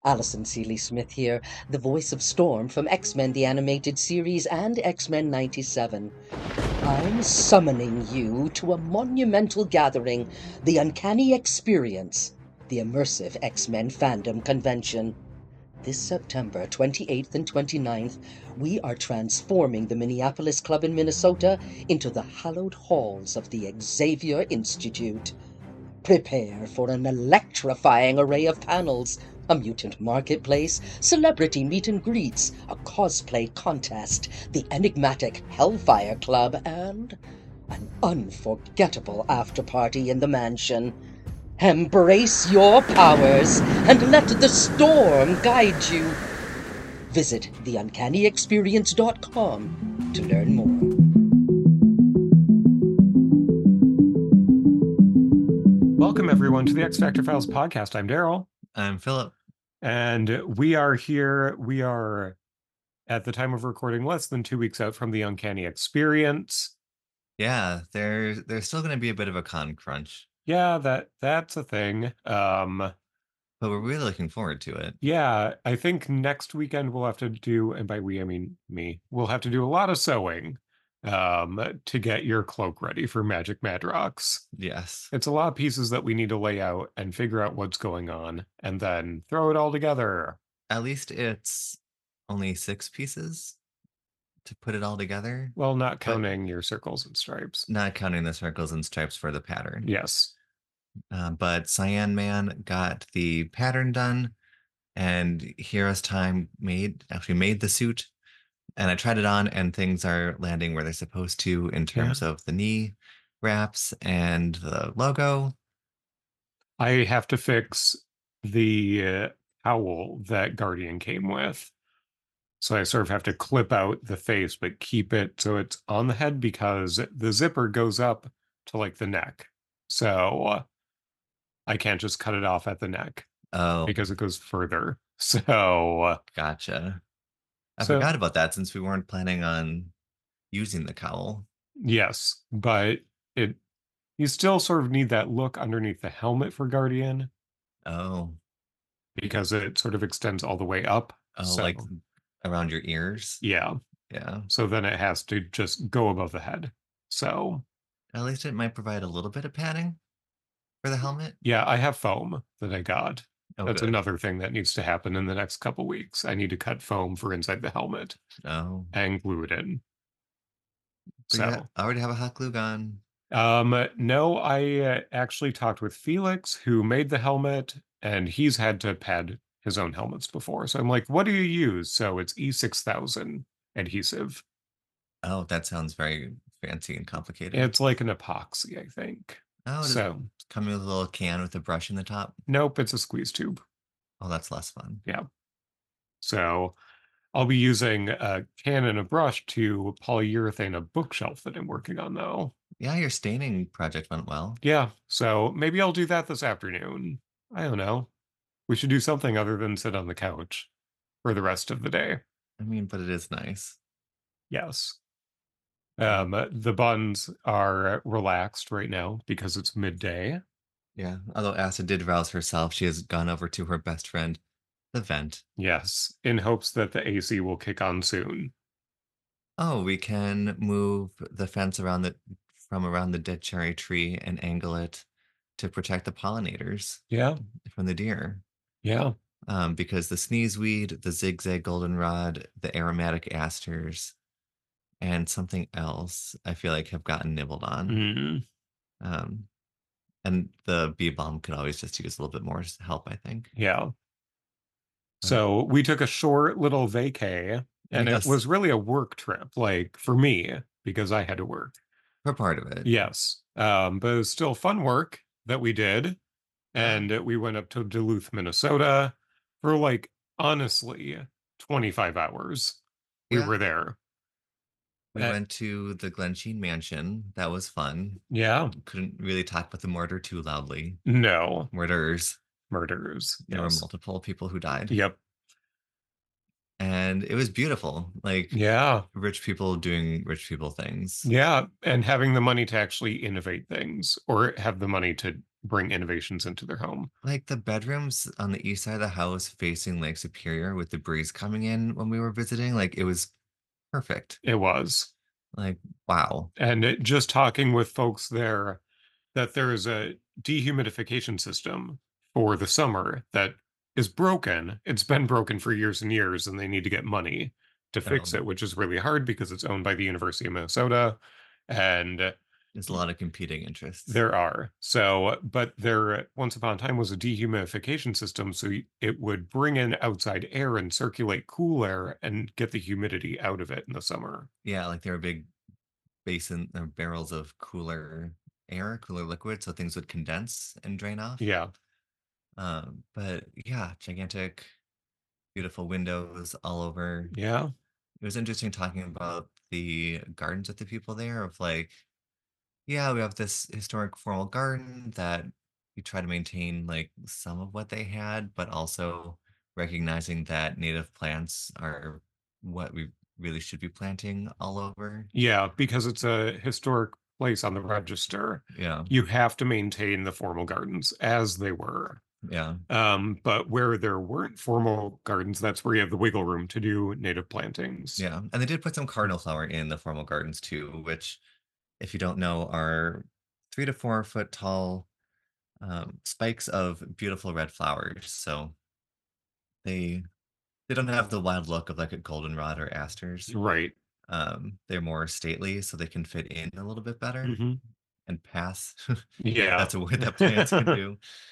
Allison Seeley Smith here, the voice of Storm from X-Men the Animated Series and X-Men 97. I'm summoning you to a monumental gathering, the Uncanny Experience, the immersive X-Men fandom convention. This September 28th and 29th, we are transforming the Minneapolis Club in Minnesota into the hallowed halls of the Xavier Institute. Prepare for an electrifying array of panels, a mutant marketplace, celebrity meet and greets, a cosplay contest, the enigmatic Hellfire Club, and an unforgettable after-party in the mansion. Embrace your powers and let the storm guide you. Visit theuncannyexperience.com to learn more. Welcome, everyone, to the X Factor Files podcast. I'm Daryl. I'm Philip. And we are here. We are, at the time of recording, less than 2 weeks out from the Uncanny Experience. Yeah, there's still going to be a bit of a con crunch. Yeah, that's a thing. But we're really looking forward to it. Yeah, I think next weekend we'll have to do, and by we, I mean me, we'll have to do a lot of sewing to get your cloak ready for Magic Madrox. Yes. It's a lot of pieces that we need to lay out and figure out what's going on and then throw it all together. At least it's only 6 pieces to put it all together. Well, not counting your circles and stripes. Not counting the circles and stripes for the pattern. Yes. But Cyan Man got the pattern done, and Hero's Time actually made the suit. And I tried it on, and things are landing where they're supposed to in terms of the knee wraps and the logo. I have to fix the cowl that Guardian came with. So I sort of have to clip out the face, but keep it so it's on the head because the zipper goes up to like the neck. So I can't just cut it off at the neck. Oh. Because it goes further. So. Gotcha. I forgot about that since we weren't planning on using the cowl. Yes, but you still sort of need that look underneath the helmet for Guardian. Oh. Because it sort of extends all the way up. Oh, so, like around your ears? Yeah. Yeah. So then it has to just go above the head. So. At least it might provide a little bit of padding for the helmet. Yeah, I have foam that I got. Oh, that's good. Another thing that needs to happen in the next couple weeks. I need to cut foam for inside the helmet. Oh. And glue it in. So I already have a hot glue gun. No, I actually talked with Felix, who made the helmet, and he's had to pad his own helmets before. So I'm like, what do you use? So it's E6000 adhesive. Oh, that sounds very fancy and complicated. It's like an epoxy, I think. Oh, so coming with a little can with a brush in the top? Nope, it's a squeeze tube. Oh, that's less fun. Yeah. So I'll be using a can and a brush to polyurethane a bookshelf that I'm working on, though. Yeah, your staining project went well. Yeah, so maybe I'll do that this afternoon. I don't know. We should do something other than sit on the couch for the rest of the day. I mean, but it is nice. Yes. The buns are relaxed right now because it's midday. Yeah, although Acid did rouse herself, she has gone over to her best friend, the vent. Yes, in hopes that the AC will kick on soon. Oh, we can move the fence from around the dead cherry tree and angle it to protect the pollinators. Yeah. From the deer. Yeah. Because the sneezeweed, the zigzag goldenrod, the aromatic asters, and something else I feel like have gotten nibbled on. And the bee balm could always just use a little bit more help, I think. Yeah. So we took a short little vacay, and it was really a work trip, like for me, because I had to work. For part of it. Yes. But it was still fun work that we did. And we went up to Duluth, Minnesota for like, honestly, 25 hours. We were there. We went to the Glensheen Mansion. That was fun. Yeah. Couldn't really talk about the murder too loudly. No. Murderers. There were multiple people who died. Yep. And it was beautiful. Like, yeah, rich people doing rich people things. Yeah. And having the money to actually innovate things or have the money to bring innovations into their home. Like the bedrooms on the east side of the house facing Lake Superior with the breeze coming in when we were visiting, like it was perfect. It was. Like, wow. And just talking with folks there, that there is a dehumidification system for the summer that is broken. It's been broken for years and years, and they need to get money to fix Oh. it, which is really hard because it's owned by the University of Minnesota. And There's a lot of competing interests. there are. So, but there once upon a time was a dehumidification system, so it would bring in outside air and circulate cool air and get the humidity out of it in the summer. Yeah, like there were big basin or barrels of cooler air, cooler liquid, so things would condense and drain off. Yeah. But yeah, gigantic, beautiful windows all over. Yeah. It was interesting talking about the gardens with the people there of like, yeah, we have this historic formal garden that we try to maintain like some of what they had, but also recognizing that native plants are what we really should be planting all over. Yeah, because it's a historic place on the register. Yeah. You have to maintain the formal gardens as they were. Yeah. But where there weren't formal gardens, that's where you have the wiggle room to do native plantings. Yeah. And they did put some cardinal flower in the formal gardens too, which, if you don't know, are 3 to 4 foot tall spikes of beautiful red flowers. So they don't have the wild look of like a goldenrod or asters. Right. They're more stately, so they can fit in a little bit better hmm and pass. Yeah. That's a word that plants can do.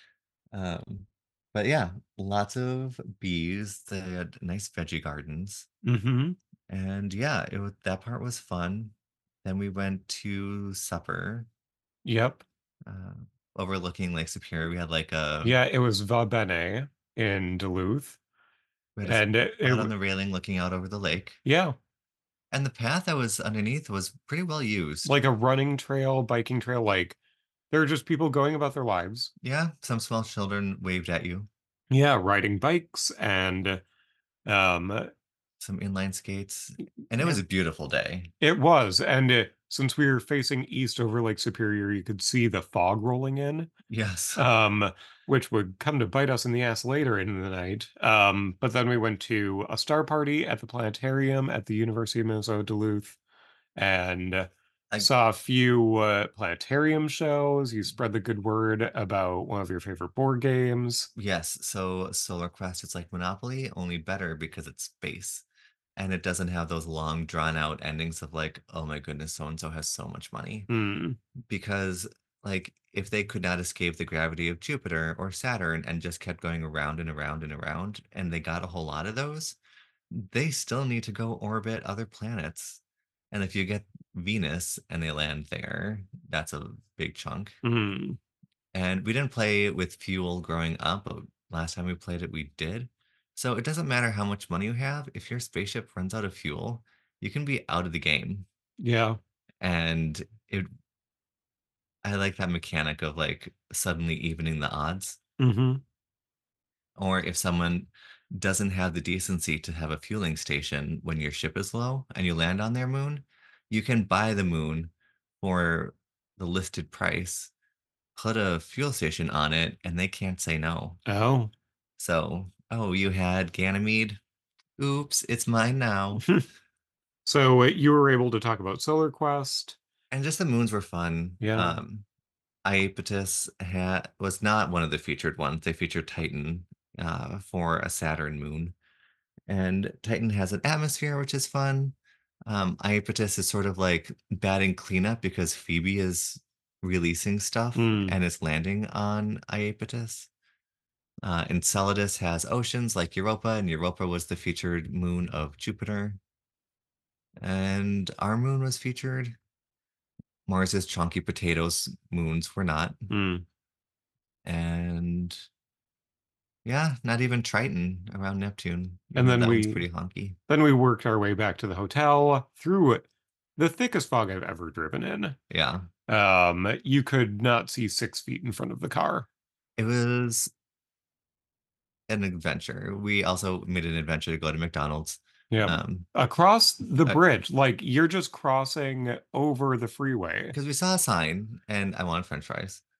But yeah, lots of bees. They had nice veggie gardens. hmm And yeah, that part was fun. Then we went to supper, Yep. uh, overlooking Lake Superior. We had like a Yeah, it was Va Bene in Duluth. we had a And spot on the railing looking out over the lake. yeah, And the path that was underneath was pretty well used. like a running trail, biking trail, like there are just people going about their lives. Yeah, some small children waved at you. Yeah, riding bikes and um Some inline skates. And it was a beautiful day. it was. And since we were facing east over Lake Superior, you could see the fog rolling in, Yes. which would come to bite us in the ass later in the night. But then we went to a star party at the planetarium at the University of Minnesota Duluth and I- saw a few planetarium shows. You spread the good word about one of your favorite board games. Yes, so Solar Quest is like Monopoly, only better because it's space. And it doesn't have those long, drawn out endings of like, oh my goodness, so and so has so much money. Hmm. Because, like, if they could not escape the gravity of Jupiter or Saturn and just kept going around and around and around, and they got a whole lot of those, they still need to go orbit other planets. And if you get Venus and they land there, that's a big chunk. Hmm. And we didn't play with fuel growing up, but last time we played it, we did. So it doesn't matter how much money you have. If your spaceship runs out of fuel, you can be out of the game. Yeah. And I like that mechanic of like suddenly evening the odds. hmm Or if someone doesn't have the decency to have a fueling station when your ship is low and you land on their moon, you can buy the moon for the listed price, put a fuel station on it, and they can't say no. Oh. So, oh, you had Ganymede? Oops, it's mine now. So you were able to talk about Solar Quest. And just the moons were fun. Yeah. Iapetus was not one of the featured ones. They featured Titan for a Saturn moon. And Titan has an atmosphere, which is fun. Iapetus is sort of like batting cleanup because Phoebe is releasing stuff Hmm. and is landing on Iapetus. Enceladus has oceans like Europa, and Europa was the featured moon of Jupiter. And our moon was featured. Mars's chunky potatoes moons were not. Hmm. And yeah, not even Triton around Neptune. And then that one's we- pretty honky. Then we worked our way back to the hotel through the thickest fog I've ever driven in. Yeah. You could not see 6 feet in front of the car. It was an adventure. We also made an adventure to go to McDonald's. Yeah. Across the uh, bridge, like you're just crossing over the freeway. Because we saw a sign and I wanted French fries.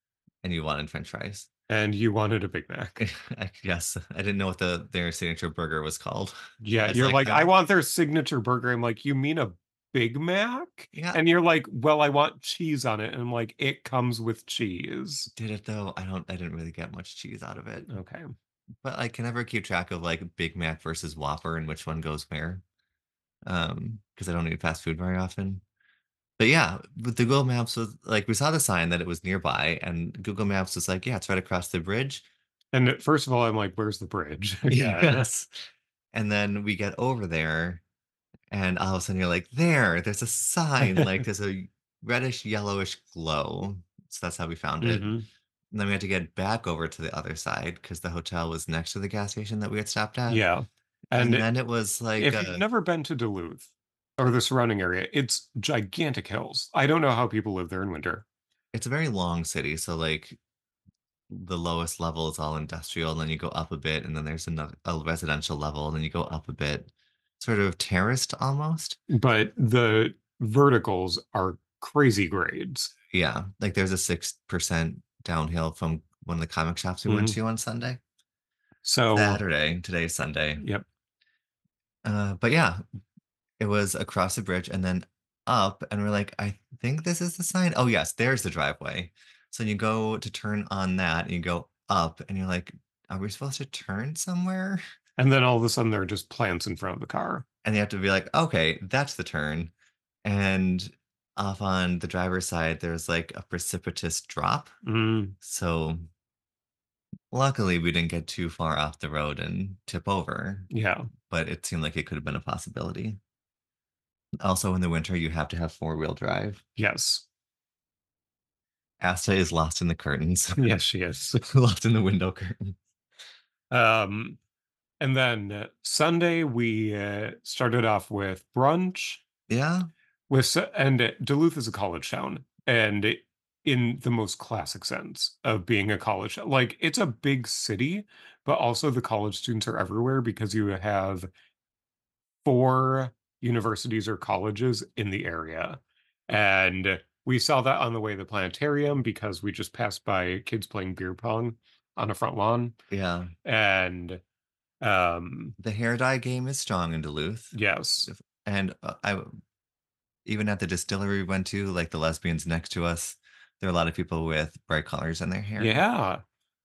and you wanted French fries. And you wanted a Big Mac. Yes, I didn't know what their signature burger was called. Yeah, It's you're like, I that. want their signature burger. I'm like, you mean a Big Mac? Yeah. And you're like, well, I want cheese on it. And I'm like, it comes with cheese. Did it though? I didn't really get much cheese out of it. Okay. But I can never keep track of like Big Mac versus Whopper and which one goes where. Because I don't eat fast food very often. But yeah, with the Google Maps was like we saw the sign that it was nearby, and Google Maps was like, yeah, it's right across the bridge. And first of all, I'm like, where's the bridge? Again. Yes. And then we get over there, and all of a sudden you're like, there's a sign, like there's a reddish yellowish glow. So that's how we found it. Mhm. And then we had to get back over to the other side because the hotel was next to the gas station that we had stopped at. Yeah. And And then it was like if you've never been to Duluth or the surrounding area, it's gigantic hills. I don't know how people live there in winter. it's a very long city. So like the lowest level is all industrial, and then you go up a bit, and then there's a residential level, and then you go up a bit, sort of terraced almost. But the verticals are crazy grades. Yeah, like there's a 6% downhill from one of the comic shops we went Mhm. to on Sunday. So, Saturday, today's Sunday. yep. But yeah, it was across the bridge and then up, and we're like, I think this is the sign. Oh yes, there's the driveway. So you go to turn on that, and you go up, and you're like, are we supposed to turn somewhere? And then all of a sudden there are just plants in front of the car. And you have to be like, okay, that's the turn. And off on the driver's side, there's like a precipitous drop. Mm, So luckily, we didn't get too far off the road and tip over, yeah. but it seemed like it could have been a possibility. Also, in the winter, you have to have four-wheel drive. Yes. Asta is lost in the curtains, Yes, she is. lost in the window curtain. And then Sunday we started off with brunch. Yeah, And Duluth is a college town, and in the most classic sense of being a college, like it's a big city, but also the college students are everywhere because you have 4 universities or colleges in the area. And we saw that on the way to the planetarium because we just passed by kids playing beer pong on a front lawn. yeah. And The hair dye game is strong in Duluth. yes. And I even at the distillery we went to, like the lesbians next to us, there are a lot of people with bright colors in their hair. Yeah.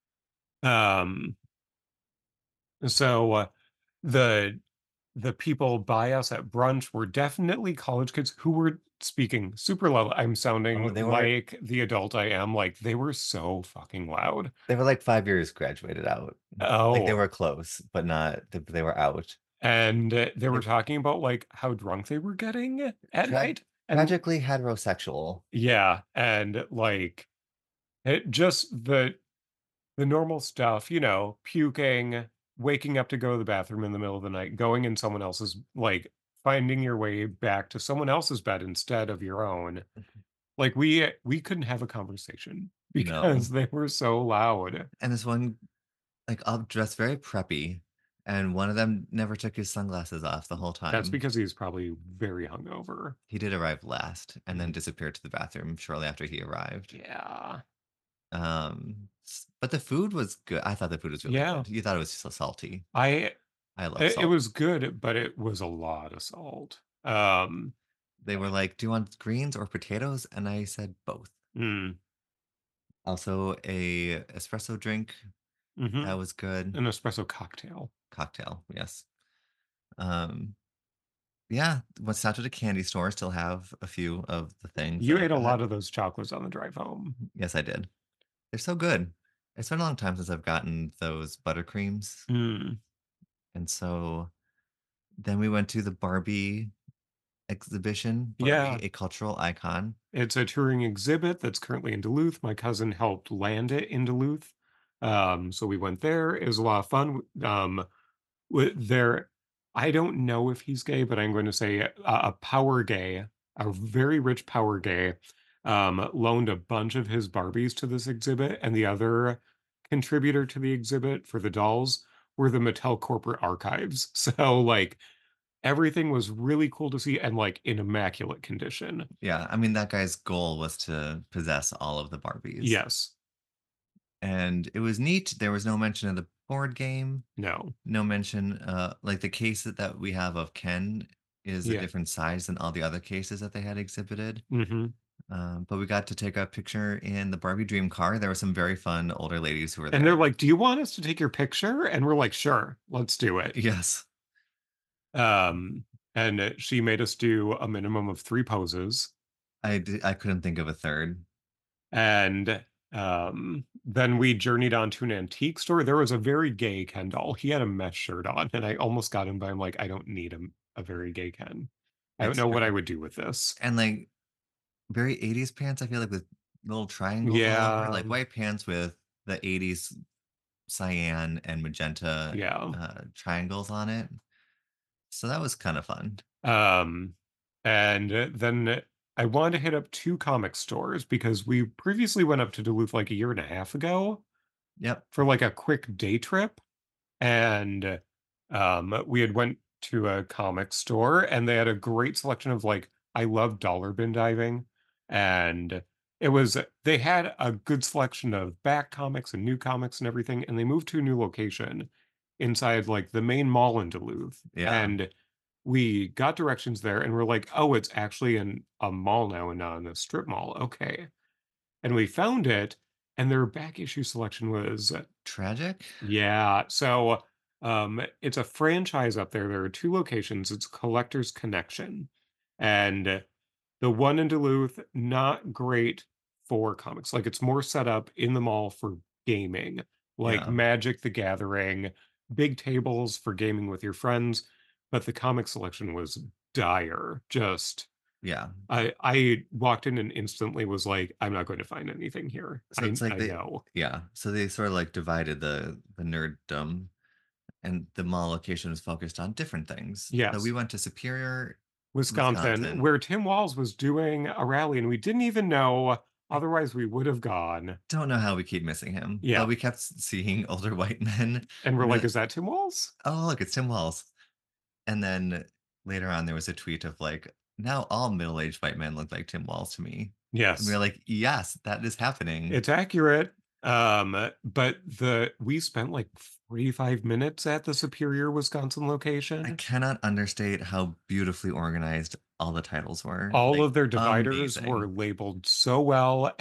So the people by us at brunch were definitely college kids who were speaking super loud. I'm sounding they were- like the adult I am. Like they were so fucking loud. They were like 5 years graduated out. Like they Oh, were close, but not, they were out. and they were talking about like how drunk they were getting at Tra- night. And Tragically heterosexual. yeah, and like it just the normal stuff, you know, puking, waking up to go to the bathroom in the middle of the night, going in someone else's, like finding your way back to someone else's bed instead of your own. Like we couldn't have a conversation because they were so loud. And this one, like, all dressed very preppy, and one of them never took his sunglasses off the whole time. That's because he's probably very hungover. He did arrive last and then disappeared to the bathroom shortly after he arrived. Yeah. But the food was good. I thought the food was really Yeah. good. You thought it was so salty. I love it salt. was good, but it was a lot of salt. They were like, "Do you want greens or potatoes?" And I said both. mm, Also, a espresso drink mhm. that was good. An espresso cocktail. Cocktail, yes. Um, yeah, went out to the candy store. Still have a few of the things. You that I ate a got. lot of those chocolates on the drive home. Yes, I did. They're so good. It's been a long time since I've gotten those buttercreams. Mm. And so then we went to the Barbie exhibition. Barbie, Yeah. a cultural icon. It's a touring exhibit that's currently in Duluth. My cousin helped land it in Duluth. So we went there. It was a lot of fun. There, I don't know if he's gay, but I'm going to say a power gay, a very rich power gay, loaned a bunch of his Barbies to this exhibit, and the other contributor to the exhibit for the dolls were the Mattel corporate archives. So like everything was really cool to see and like in immaculate condition. Yeah, I mean that guy's goal was to possess all of the Barbies. Yes. and it was neat. There was no mention of the board game, No. no mention, like the case that we have of Ken is a Yeah. different size than all the other cases that they had exhibited. Mm-hmm. But we got to take a picture in the Barbie Dream car. There were some very fun older ladies who were And they're there. like, "Do you want us to take your picture?" And we're like, "Sure, let's do it." Yes. And she made us do a minimum of 3 poses. I couldn't think of a third. And then we journeyed on to an antique store. There was a very gay Ken doll. He had a mesh shirt on, and I almost got him, but I'm like, I don't need a very gay Ken. I don't It's know what I true. would do with this. And like very 80s pants, I feel like with little triangles all over, Yeah, like white pants with the 80s cyan and magenta yeah. triangles on it. So that was kind of fun. And then I wanted to hit up 2 comic stores because we previously went up to Duluth like a year and a half ago Yep. for like a quick day trip. And we had went to a comic store and they had a great selection of like, I love dollar bin diving. And they had a good selection of back comics and new comics and everything. And they moved to a new location inside like the main mall in Duluth. Yeah. And we got directions there and we're like, oh, it's actually in a mall now and not in a strip mall. Okay. And we found it, and their back issue selection was, Tragic. yeah. So it's a franchise up there. There are 2 locations. It's Collector's Connection. And the one in Duluth, not great for comics. Like it's more set up in the mall for gaming, like Yeah. Magic the Gathering, big tables for gaming with your friends. But the comic selection was dire. Just Yeah. I walked in and instantly was like, I'm not going to find anything here. So it's like I know. yeah. So they sort of like divided the nerddom, and the mall location was focused on different things. So we Yes. went to Superior, Wisconsin, Wisconsin. where Tim Walls was doing a rally and we didn't even know, otherwise we would have gone. Don't know how we keep missing him, Yeah. but we kept seeing older white men. And we're And like, is that Tim Walls? oh, look, it's Tim Walls. And then later on, there was a tweet of like, now all middle-aged white men look like Tim Walls to me. And we Yes. are like, yes, that is happening. It's accurate. But we spent like 45 minutes at the Superior, Wisconsin I location. cannot understate how beautifully organized all the titles were. All Like, of their dividers were amazing. labeled so well.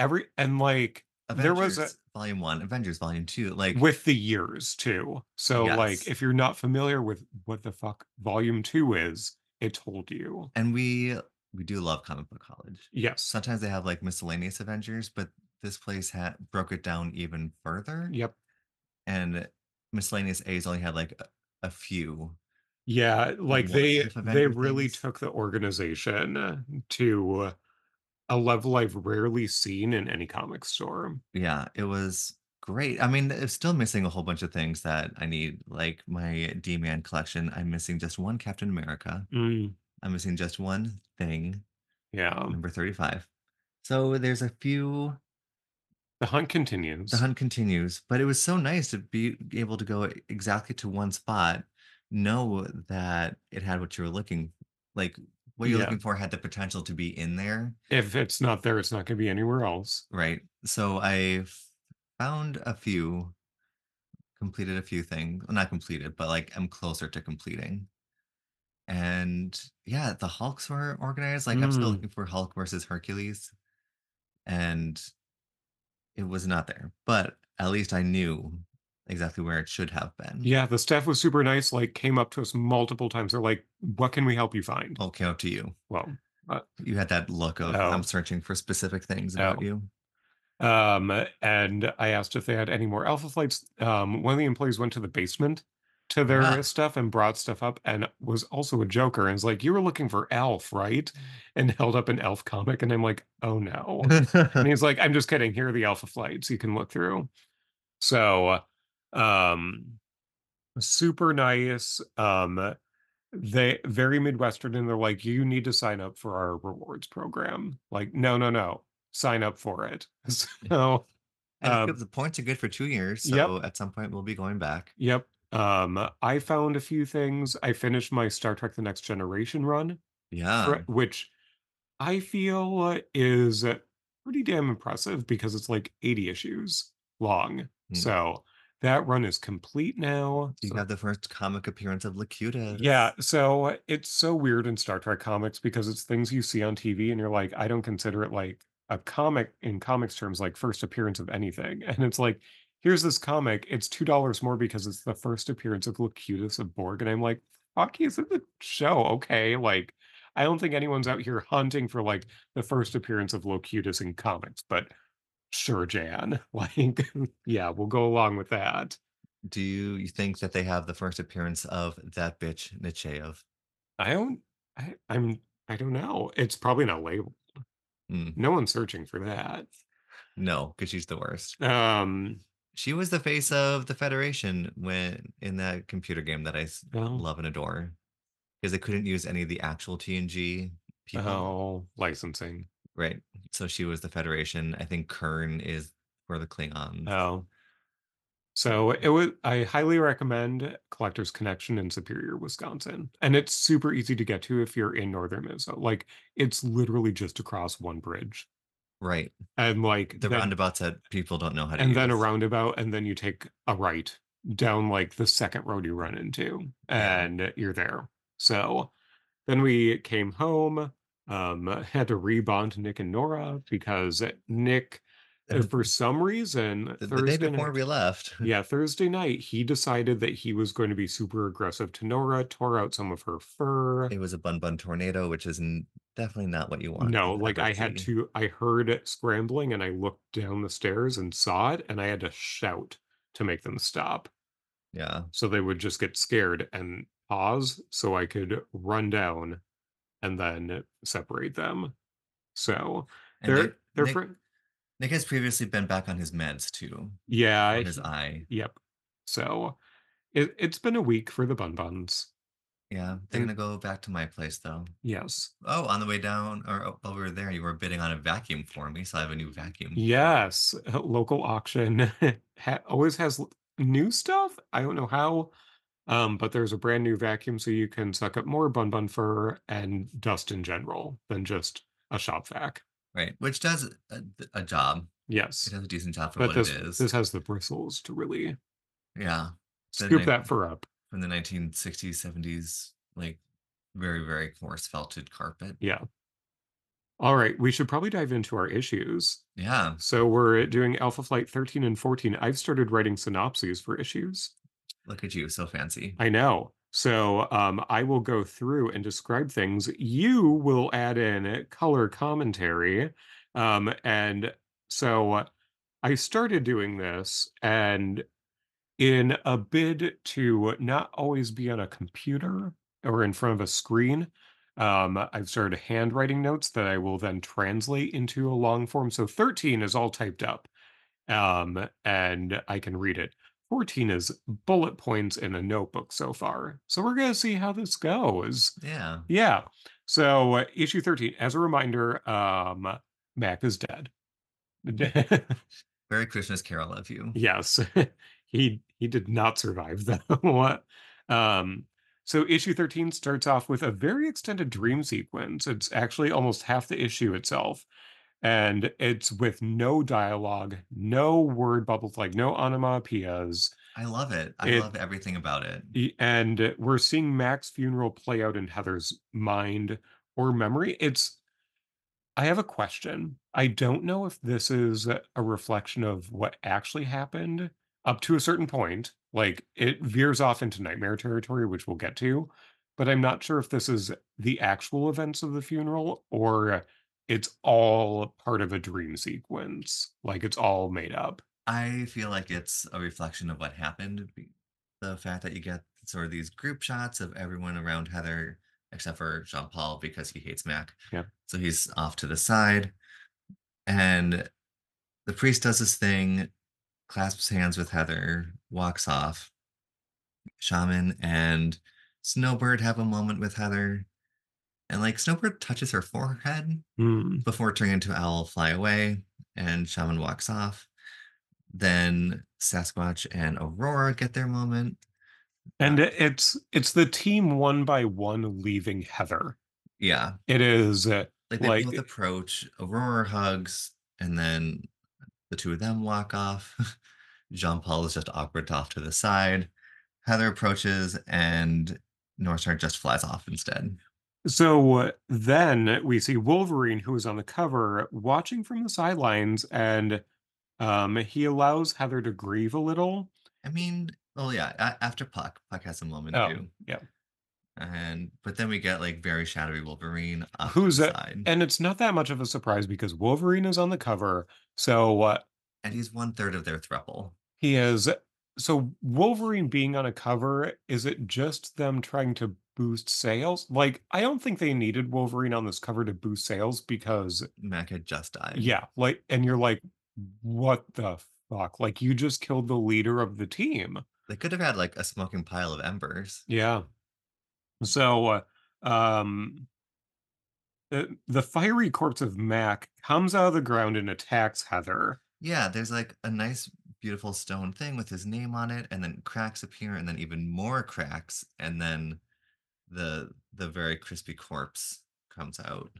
There was Avengers Volume 1, Avengers Volume 2, like, with the years too. So like yes. if you're not familiar with what the fuck volume 2 is, it told you. And we do love Comic Book College. Yes. Sometimes they have like miscellaneous Avengers, but this place broke it down even further. Yep. And miscellaneous A's only had like a few. Yeah, like What if they Avenger really things? took the organization to a level I've rarely seen in any comic store. Yeah, it was great. I mean, it's still missing a whole bunch of things that I need, like my D-Man collection. I'm missing just one Captain America. Mm, I'm missing just one thing, yeah. number 35. So there's a few. The hunt The continues. hunt continues, but it was so nice to be able to go exactly to one spot, know that it had what you were looking, like what you're Yeah. looking for had the potential to be in there. If it's not there, it's not going to be anywhere else. Right. So I found a few, completed a few things. Well, not completed, but like I'm closer to completing. And yeah, the Hulks were organized. Like I'm still Mm. looking for Hulk versus Hercules, and it was not there. But at least I knew exactly where it should have been. Yeah, the staff was super nice, like came up to us multiple times. They're like, what can we help you find? Okay, up to you. Well, You had that look of Oh. I'm searching for specific things about Oh. you. And I asked if they had any more Alpha flights. One of the employees went to the basement to their Ah. stuff and brought stuff up and was also a joker and was like, you were looking for Elf, right? And held up an Elf comic. And I'm like, oh no. And he's like, I'm just kidding. Here are the Alpha flights you can look through. So, super nice. They very Midwestern and they're like, you need to sign up for our rewards program. Like, no. Sign up for it. So And the points are good for 2 years, so Yep. at some point we'll be going back. Yep. I found a few things. I finished my Star Trek The Next Generation run, Yeah. which I feel is pretty damn impressive because it's like 80 issues. long. Mm. So that run is complete now. You So- have the first comic appearance of Locutus. yeah, so it's so weird in Star Trek comics because it's things you see on TV and you're like, I don't consider it like a comic in comics terms, like first appearance of anything. And it's like, here's this comic, it's $2 more because it's the first appearance of Locutus of Borg. And I'm like, fuck, he's in the show. Okay. Like, I don't think anyone's out here hunting for like the first appearance of Locutus in comics, but sure, Jan. Like, yeah, we'll go along with that. Do you think that they have the first appearance of that bitch Nechayev? I don't I don't know. It's probably not labeled. Mm, No one's searching for that. no, because she's the worst. Um She was the face of the Federation when in that computer game that I well, love and adore. Because they couldn't use any of the actual TNG people. oh, licensing. Right. So she was the Federation. I think Kern is for the Klingons. Oh. So I highly recommend Collector's Connection in Superior, Wisconsin. And it's super easy to get to if you're in northern Minnesota. Like it's literally just across one bridge. Right. And like The then- roundabouts that people don't know how to and use. then a roundabout, and then you take a right down like the second road you run into, Yeah. and you're there. So then we came home, had to rebond Nick and Nora because Nick, for some reason, The day before night, we left. yeah, Thursday night, he decided that he was going to be super aggressive to Nora, tore out some of her fur. It was a bun bun tornado, which is definitely not what you want. No, to like ever I had see. to, I heard it scrambling and I looked down the stairs and saw it, and I had to shout to make them stop. Yeah. So they would just get scared and pause so I could run down and then separate them. So And they're Nick, Nick has previously been back on his meds too. yeah, For his eye. Yep. So it's been a week for the Bun Buns. Yeah. They're gonna go back to my place though. Yes. Oh, on the way down or over there, you were bidding on a vacuum for me, so I have a new vacuum. Yes. Local auction always has new stuff. I don't know how. But there's a brand new vacuum so you can suck up more Bun Bun fur and dust in general than just a shop vac. Right, which does a job. Yes. It does a decent job for But what this it is. this has the bristles to really Yeah. scoop that fur up. From the 1960s, 70s, like very, very coarse felted carpet. Yeah. All right, we should probably dive into our issues. Yeah. So we're doing Alpha Flight 13 and 14. I've started writing synopses for issues. Look at you, so fancy. I know. So I will go through and describe things. You will add in color commentary. And so I started doing this, and in a bid to not always be on a computer or in front of a screen, I've started handwriting notes that I will then translate into a long form. So 13 is all typed up, and I can read it. 14 is bullet points in a notebook so far. So we're going to see how this goes. Yeah. Yeah. So issue 13, as a reminder, Mac is dead. Merry Christmas Carol of you. Yes. He did not survive though. So issue 13 starts off with a very extended dream sequence. It's actually almost half the issue itself. And it's with no dialogue, no word bubbles, like no onomatopoeias. I love it. I love everything about it. And we're seeing Mac's funeral play out in Heather's mind or memory. I have a question. I don't know if this is a reflection of what actually happened up to a certain point. Like it veers off into nightmare territory, which we'll get to, but I'm not sure if this is the actual events of the funeral or it's all part of a dream sequence. Like it's all made up. I feel like it's a reflection of what happened. The fact that you get sort of these group shots of everyone around Heather, except for Jean Paul because he hates Mac. Yeah. So he's off to the side. And the priest does his thing, clasps hands with Heather, walks off. Shaman and Snowbird have a moment with Heather. And like Snowbird touches her forehead before turning into Owl fly away. And Shaman walks off. Then Sasquatch and Aurora get their moment. And it's the team one by one leaving Heather. Yeah. It is like they both approach, Aurora hugs, and then the two of them walk off. Jean Paul is just awkward off to the side. Heather approaches, and Northstar just flies off instead. So then we see Wolverine, who is on the cover, watching from the sidelines, and he allows Heather to grieve a little. I mean, well, yeah, after Puck. Puck has a moment Oh, too. yeah. But then we get like very shadowy Wolverine off to Who's the side. and it's not that much of a surprise because Wolverine is on the cover. So And he's 1/3 of their throuple. he is. So Wolverine being on a cover, is it just them trying to boost sales? Like, I don't think they needed Wolverine on this cover to boost sales because, Mac had just died. yeah, like, and you're like, what the fuck? Like, you just killed the leader of the team. They could have had like a smoking pile of embers. Yeah. So, the fiery corpse of Mac comes out of the ground and attacks Heather. Yeah, there's like a nice, beautiful stone thing with his name on it, and then cracks appear, and then even more cracks, and then the very crispy corpse comes out.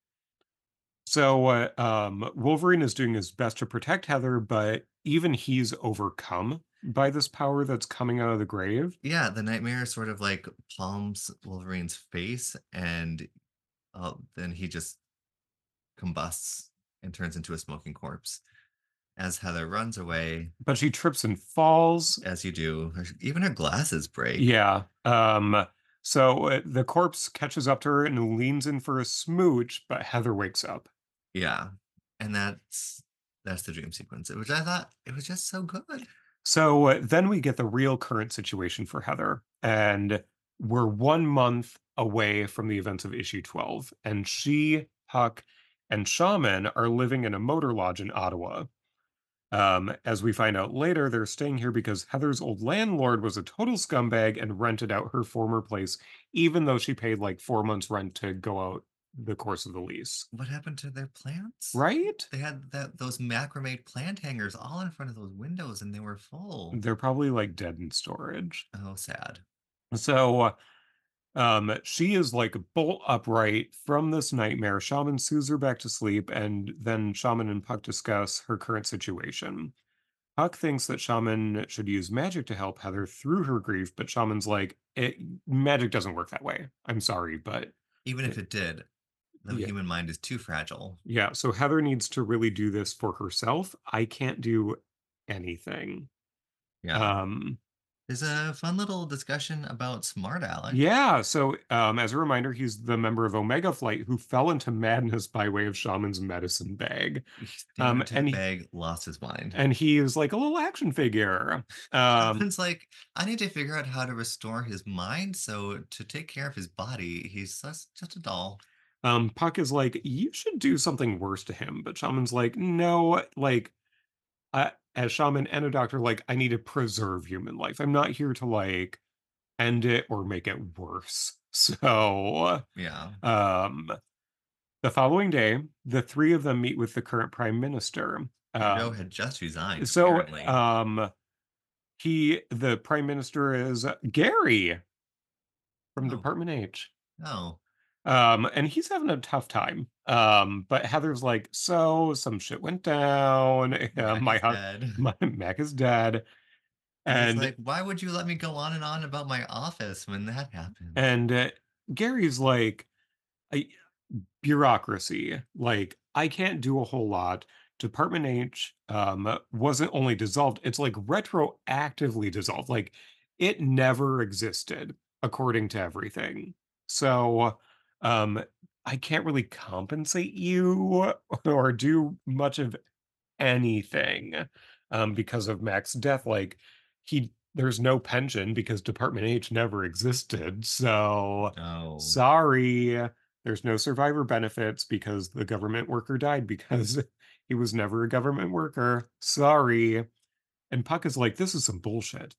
So Wolverine is doing his best to protect Heather, but even he's overcome by this power that's coming out of the grave. Yeah, the nightmare sort of like palms Wolverine's face, and then he just combusts and turns into a smoking corpse. As Heather runs away, But she trips and falls. as you do, even her glasses break. Yeah. So the corpse catches up to her and leans in for a smooch, but Heather wakes up. Yeah, and that's the dream sequence, which I thought it was just so good. So then we get the real current situation for Heather, and we're 1 month away from the events of issue 12, and she, Huck, and Shaman are living in a motor lodge in Ottawa. As we find out later, they're staying here because Heather's old landlord was a total scumbag and rented out her former place, even though she paid like 4 months rent to go out the course of the lease. What happened to their plants? Right? They had those macrame plant hangers all in front of those windows, and they were full. They're probably like dead in storage. Oh, sad. So she is like bolt upright from this nightmare. Shaman soothes her back to sleep, and then Shaman and Puck discuss her current situation. Puck thinks that Shaman should use magic to help Heather through her grief, but Shaman's like, magic doesn't work that way. I'm sorry, but Even if it did, the yeah. human mind is too fragile. Yeah, so Heather needs to really do this for herself. I can't do anything. Yeah. There's a fun little discussion about Smart Alec. Yeah, so as a reminder, he's the member of Omega Flight who fell into madness by way of Shaman's medicine bag. He stared into and the he, bag, lost his mind. and he is like a little action figure. Shaman's like, I need to figure out how to restore his mind, so to take care of his body, he's just a doll. Puck is like, you should do something worse to him, but Shaman's like, no, like, as Shaman and a doctor, like, I need to preserve human life. I'm not here to like end it or make it worse. So Yeah. the following day, the three of them meet with the current prime minister. Trudeau had just resigned, So apparently. the prime minister is Gary from Oh. Department H. Oh. And he's having a tough time. But Heather's like, so some shit went down. My Mac is dead. And And he's like, why would you let me go on and on about my office when that happened? and Gary's like, bureaucracy. Like, I can't do a whole lot. Department H wasn't only dissolved, it's like retroactively dissolved. Like, it never existed according to everything. So I can't really compensate you or do much of anything because of Mac's death. Like, there's no pension because Department H never existed. So sorry. There's no survivor benefits because the government worker died because he was never a government worker. Sorry. And Puck is like, this is some bullshit.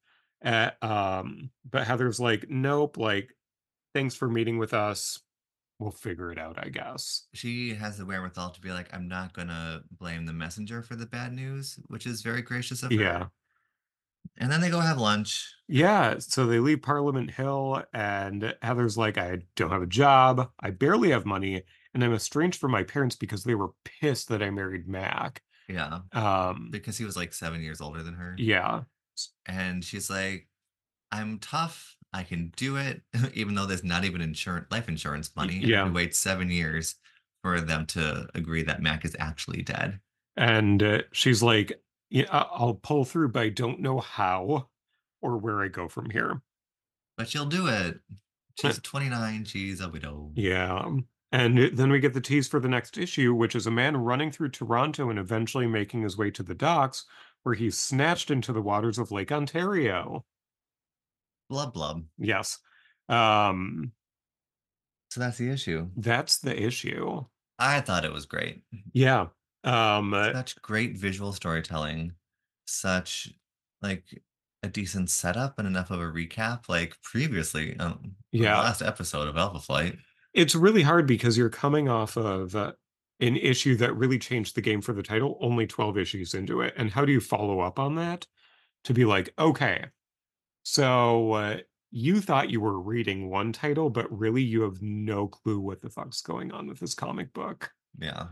But Heather's like, nope, like, thanks for meeting with us. We'll figure it out, I guess. She has the wherewithal to be like, I'm not gonna blame the messenger for the bad news, which is very gracious of her. And then they go have lunch. Yeah, so they leave Parliament Hill, and Heather's like, I don't have a job, I barely have money, and I'm estranged from my parents because they were pissed that I married Mac. Yeah, Um, because he was like 7 years older than her. yeah, And she's like, I'm tough. I can do it, even though there's not even life insurance money. And we yeah. wait 7 years for them to agree that Mac is actually dead. And she's like, yeah, I'll pull through, but I don't know how or where I go from here. But she'll do it. She's 29. She's a widow. Yeah. And then we get the tease for the next issue, which is a man running through Toronto and eventually making his way to the docks, where he's snatched into the waters of Lake Ontario. Blub blub. Yes. Um, So that's the issue. that's the issue. I thought it was great. Yeah. Such great visual storytelling. Such like a decent setup and enough of a recap. Like previously, the yeah. last episode of Alpha Flight. It's really hard because you're coming off of an issue that really changed the game for the title, only 12 issues into it. And how do you follow up on that? To be like, okay, so you thought you were reading one title, but really you have no clue what the fuck's going on with this comic book. Yeah.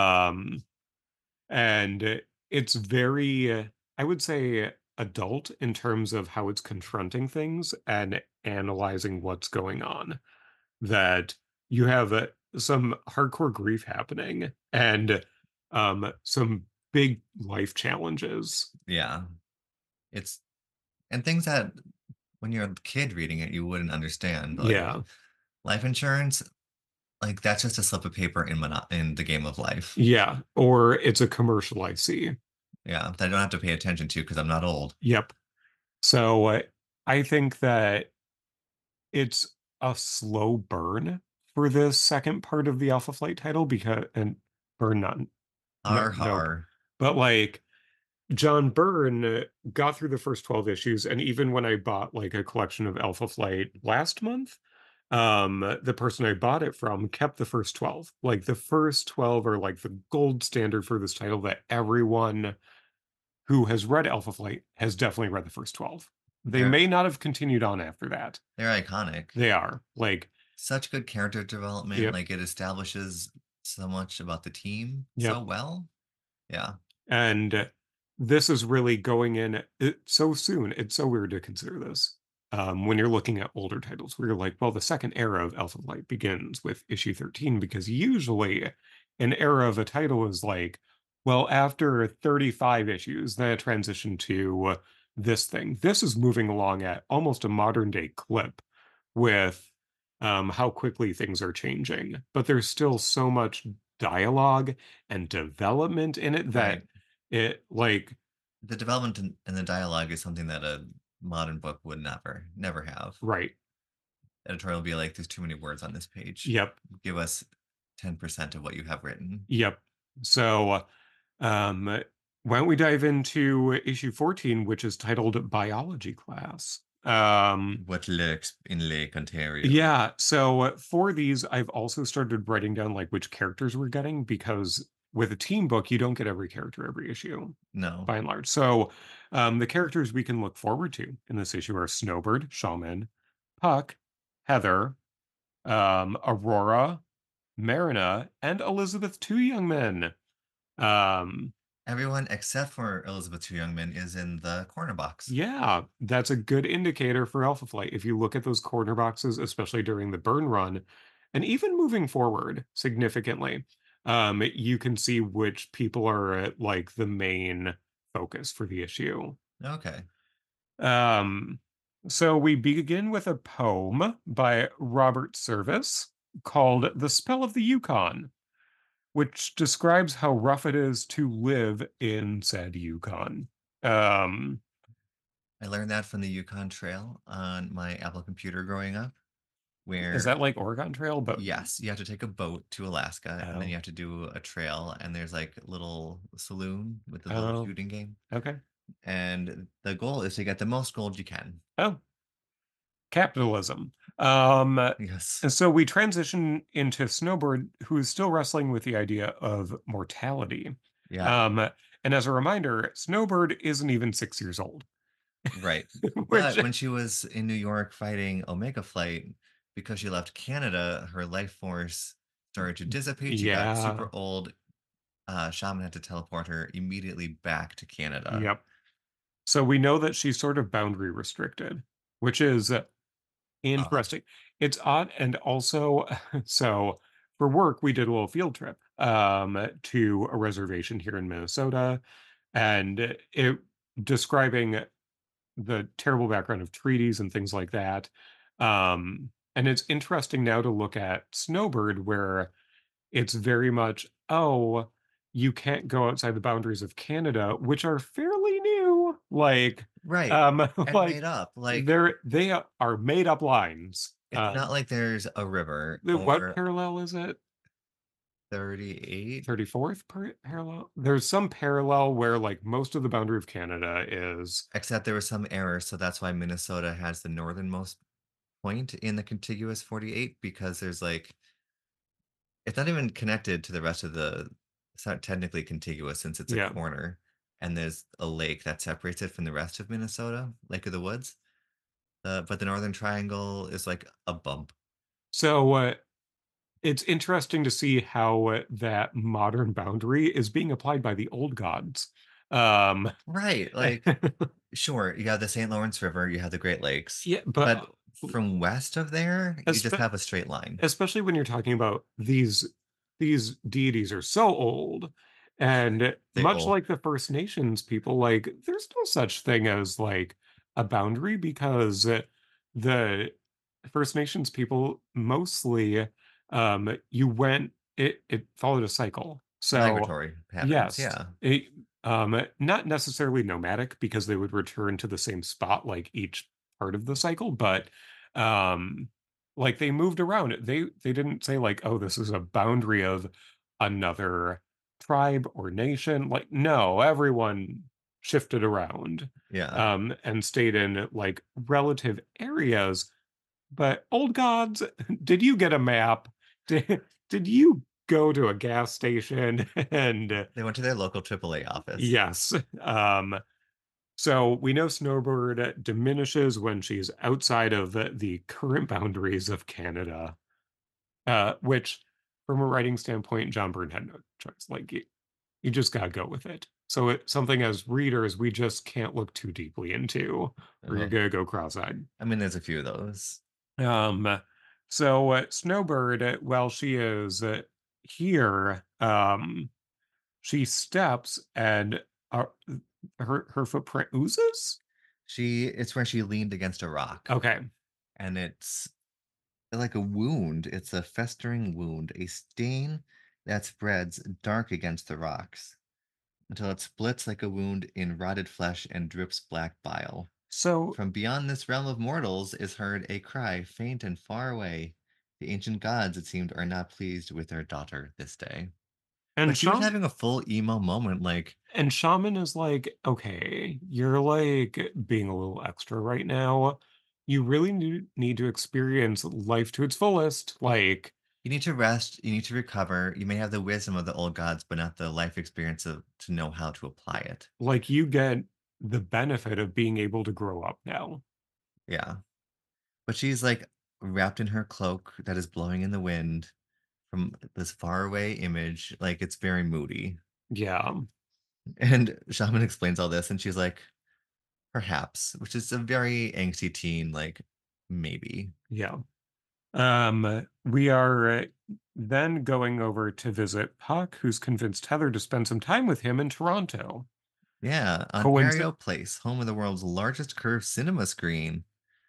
And it's very, I would say, adult in terms of how it's confronting things and analyzing what's going on. That you have some hardcore grief happening and some big life challenges. Yeah. It's and things that when you're a kid reading it, you wouldn't understand. Like Yeah. life insurance, like that's just a slip of paper in the game of life. Yeah. Or it's a commercial I see. Yeah, that I don't have to pay attention to because I'm not old. Yep. So I think that it's a slow burn for this second part of the Alpha Flight title because, and burn not, Har nope. har. But like, John Byrne got through the first 12 issues, and even when I bought like a collection of Alpha Flight last month, the person I bought it from kept the first 12. Like the first 12 are like the gold standard for this title that everyone who has read Alpha Flight has definitely read the first 12. They They're may not have continued on after that. they're iconic. They are like, Such good character development. yep, Like it establishes so much about the team yep. so well. Yeah. And this is really going in so soon. It's so weird to consider this. When you're looking at older titles, where you're like, well, the second era of Alpha Flight begins with issue 13, because usually an era of a title is like, well, after 35 issues, then a transition to this thing. This is moving along at almost a modern day clip with how quickly things are changing. But there's still so much dialogue and development in it that Right. it like The development and the dialogue is something that a modern book would never have. right. Editorial will be like, there's too many words on this page. Yep. Give us 10% of what you have written. Yep. So why don't we dive into issue 14, which is titled Biology Class? What lurks in Lake Ontario? Yeah, so for these, I've also started writing down like which characters we're getting, because with a team book, you don't get every character every issue No. by and large. So the characters we can look forward to in this issue are Snowbird, Shaman, Puck, Heather, Aurora, Marina, and Elizabeth Two Young Men. Everyone except for Elizabeth Two Young Men is in the corner box. Yeah, that's a good indicator for Alpha Flight. If you look at those corner boxes, especially during the burn run, and even moving forward significantly, you can see which people are like the main focus for the issue. Okay. So we begin with a poem by Robert Service called The Spell of the Yukon, which describes how rough it is to live in said Yukon. I learned that from the Yukon Trail on my Apple computer growing up. Where Is that like Oregon Trail? But yes, you have to take a boat to Alaska and then Oh. you have to do a trail and there's like a little saloon with a Oh. little shooting game. Okay. And the goal is to get the most gold you can. Oh, capitalism. Yes. And so we transition into Snowbird, who is still wrestling with the idea of mortality. Yeah. And as a reminder, Snowbird isn't even 6 years old. Right. But when she was in New York fighting Omega Flight, because she left Canada, her life force started to dissipate. She got super old. Shaman had to teleport her immediately back to Canada. Yep. So we know that she's sort of boundary restricted, which is interesting. It's odd. And also, so for work, we did a little field trip to a reservation here in Minnesota, and it describing the terrible background of treaties and things like that. And it's interesting now to look at Snowbird, where it's very much, oh, you can't go outside the boundaries of Canada, which are fairly new. Like, Right. And like made up. Like, they are made up lines. it's not like there's a river What or parallel is it? 38. 34th parallel? There's some parallel where like most of the boundary of Canada is. Except there was some error, so that's why Minnesota has the northernmost point in the contiguous 48 because there's like it's not even connected to the rest of the it's not technically contiguous since it's a Yeah. corner and there's a lake that separates it from the rest of Minnesota, Lake of the Woods. But the Northern Triangle is like a bump. So it's interesting to see how that modern boundary is being applied by the old gods. Right. Like, sure, you have the St. Lawrence River, you have the Great Lakes, yeah, but from west of there, you just espe- have a straight line. especially when you're talking about these deities are so old, and They much old. like the First Nations people, like there's no such thing as like a boundary because the First Nations people mostly you went it followed a cycle. So Migratory patterns, yes, yeah. not necessarily nomadic because they would return to the same spot like each part of the cycle, but um like they moved around. They didn't say like, oh, this is a boundary of another tribe or nation. Like, no, everyone shifted around Yeah. and stayed in like relative areas. But old gods, did you get a map? Did you go to a gas station and They went to their local AAA office. yes. So we know Snowbird diminishes when she's outside of the current boundaries of Canada, which, from a writing standpoint, John Byrne had no choice. Like, you just gotta go with it. So it's something as readers we just can't look too deeply into, or you're Uh-huh. gonna go cross-eyed. I mean, there's a few of those. So Snowbird, while she is here, she steps and her footprint oozes. It's where she leaned against a rock. Okay. And it's like a wound. It's a festering wound, a stain that spreads dark against the rocks until it splits like a wound in rotted flesh and drips black bile. So From beyond this realm of mortals is heard a cry, faint and far away. The ancient gods, it seemed, are not pleased with their daughter this day. and But she was Shaman having a full emo moment, like, and Shaman is like, okay, you're like being a little extra right now. You really need to experience life to its fullest. Like, you need to rest, you need to recover. You may have the wisdom of the old gods, but not the life experience to know how to apply it. like you get the benefit of being able to grow up now. Yeah. But she's like wrapped in her cloak that is blowing in the wind from this faraway image. Like it's very moody. Yeah. And Shaman explains all this, and she's like, perhaps, which is a very angsty teen, like, maybe. Yeah. We are then going over to visit Puck, who's convinced Heather to spend some time with him in Toronto. Yeah, Ontario Place, home of the world's largest curved cinema screen.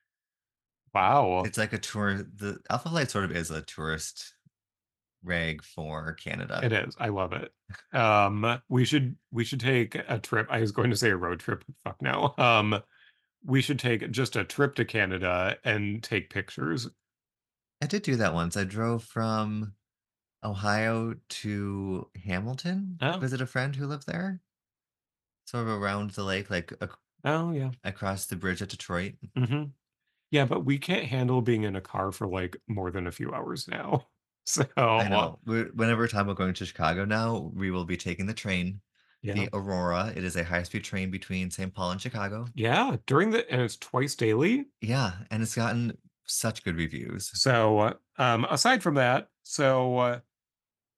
Wow. It's like a tour. The Alpha Flight sort of is a tourist rag for Canada. It is. I love it. We should take a trip. I was going to say a road trip. Fuck no. We should take just a trip to Canada and take pictures. I did do that once. I drove from Ohio to Hamilton to Oh. visit a friend who lived there. Sort of around the lake, like Oh yeah. across the bridge at Detroit. Mm-hmm. Yeah, but we can't handle being in a car for like more than a few hours now. So I know. Whenever we're talking about going to Chicago now, we will be taking the train, yeah. the Aurora. It is a high-speed train between St. Paul and Chicago. Yeah, and it's twice daily. Yeah, and it's gotten such good reviews. So aside from that,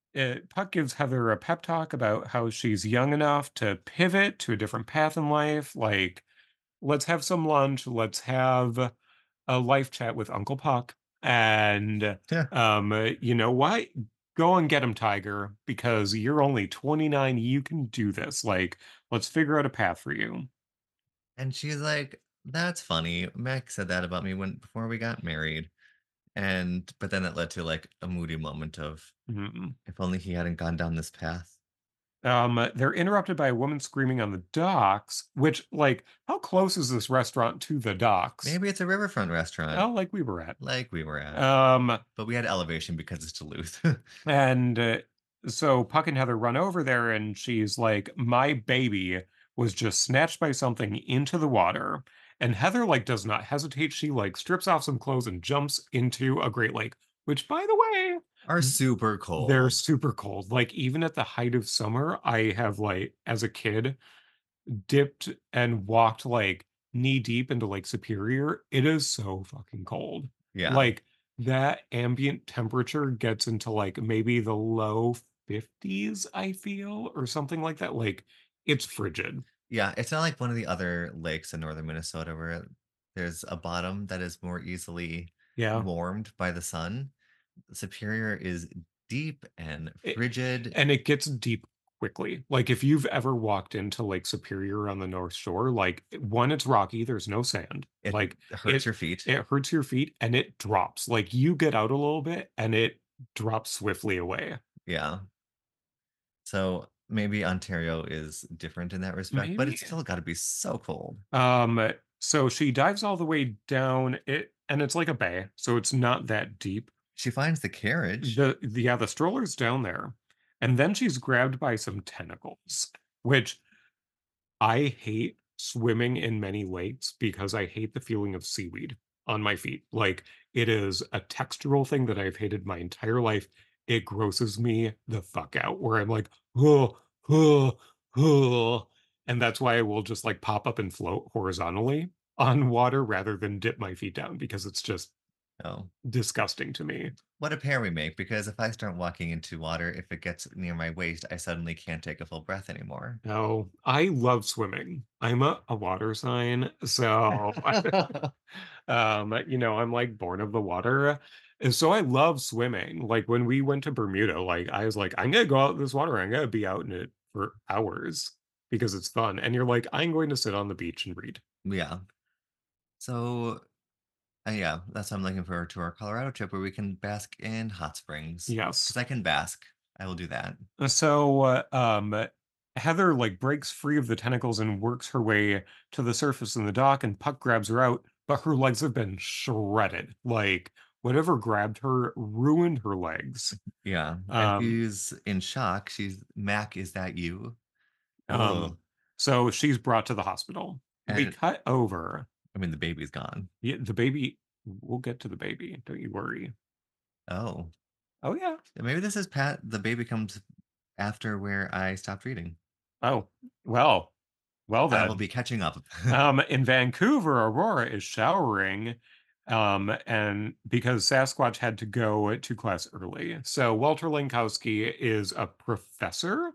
Puck gives Heather a pep talk about how she's young enough to pivot to a different path in life. Like, let's have some lunch. Let's have a life chat with Uncle Puck. And Yeah. you know what? Go and get him, Tiger, because you're only 29. You can do this. Like, let's figure out a path for you. And she's like, "That's funny. Mac said that about me when before we got married." And but then it led to like a moody moment of Mhm. if only he hadn't gone down this path. They're interrupted by a woman screaming on the docks, which, like, how close is this restaurant to the docks? Maybe it's a riverfront restaurant Oh, like we were at. like we were at. Um, But we had elevation because it's Duluth. and so Puck and Heather run over there, and she's like, "My baby was just snatched by something into the water." And Heather, like, does not hesitate. She, like, strips off some clothes and jumps into a Great Lake, which, by the way, Are super they're cold. super cold. Like, even at the height of summer, I have, like, as a kid, dipped and walked like knee deep into Lake Superior. It is so fucking cold. Yeah. Like that ambient temperature gets into like maybe the low 50s, I feel, or something like that. Like it's frigid. Yeah, it's not like one of the other lakes in northern Minnesota where there's a bottom that is more easily Yeah. warmed by the sun. Superior is deep and It, frigid. and it gets deep quickly. Like if you've ever walked into Lake Superior on the North Shore, like one, it's rocky, there's no sand. It Like hurts it your feet. it hurts your feet and it drops. Like you get out a little bit and it drops swiftly away. Yeah. So maybe Ontario is different in that respect, but Maybe. it's still got to be so cold. So she dives all the way down it, and it's like a bay, so it's not that deep. She finds the carriage. The stroller's down there, and then she's grabbed by some tentacles, which I hate swimming in many lakes because I hate the feeling of seaweed on my feet. Like it is a textural thing that I've hated my entire life. It grosses me the fuck out where I'm like, oh, oh, oh. And that's why I will just like pop up and float horizontally on water rather than dip my feet down because it's just Oh, disgusting to me. what a pair we make, because if I start walking into water, if it gets near my waist, I suddenly can't take a full breath anymore. No, I love swimming. I'm a water sign, so I'm like born of the water. And so I love swimming. Like when we went to Bermuda, like I was like, I'm gonna go out in this water. I'm gonna be out in it for hours because it's fun. And you're like, I'm going to sit on the beach and read. Yeah. So, yeah, that's what I'm looking forward to our Colorado trip where we can bask in hot springs. Because Yes. I can bask. I will do that. So Heather like breaks free of the tentacles and works her way to the surface in the dock, and Puck grabs her out, but her legs have been shredded. Like whatever grabbed her ruined her legs. Yeah. And Um, she's in shock. She's Mac, is that you? um, Oh. so she's brought to the hospital. We And cut over. I mean, the baby's gone. Yeah, the baby. We'll get to the baby. Don't you worry. Oh. Oh yeah. Maybe this is Pat. The baby comes after where I stopped reading. Oh well. Well I will then. be catching up. In Vancouver, Aurora is showering, and because Sasquatch had to go to class early. So Walter Lankowski is a professor,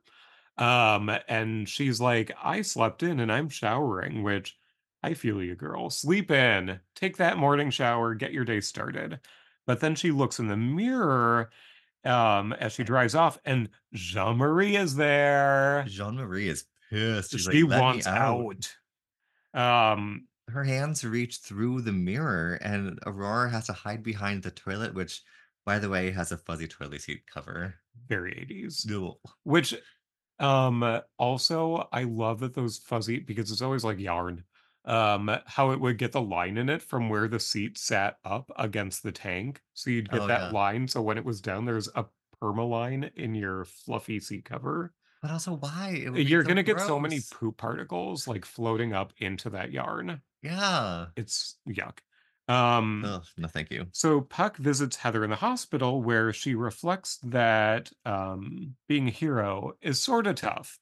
and she's like, I slept in and I'm showering, which I feel you, girl. Sleep in, take that morning shower, get your day started. But then she looks in the mirror, as she drives off, and Jean-Marie is there. Jean Marie is pissed. She's like, She let me wants out. out. Um, Her hands reach through the mirror, and Aurora has to hide behind the toilet, which, by the way, has a fuzzy toilet seat cover. very 80s. Ugh. Which also I love that those fuzzy because it's always like yarn. How it would get the line in it from where the seat sat up against the tank. So you'd get Oh, that yeah. line. So when it was down, there's a perma line in your fluffy seat cover. But also, why? It would be You're so gonna get so many gross. poop particles like floating up into that yarn. Yeah. It's yuck. Um, Oh, no, thank you. So Puck visits Heather in the hospital where she reflects that being a hero is sort of tough.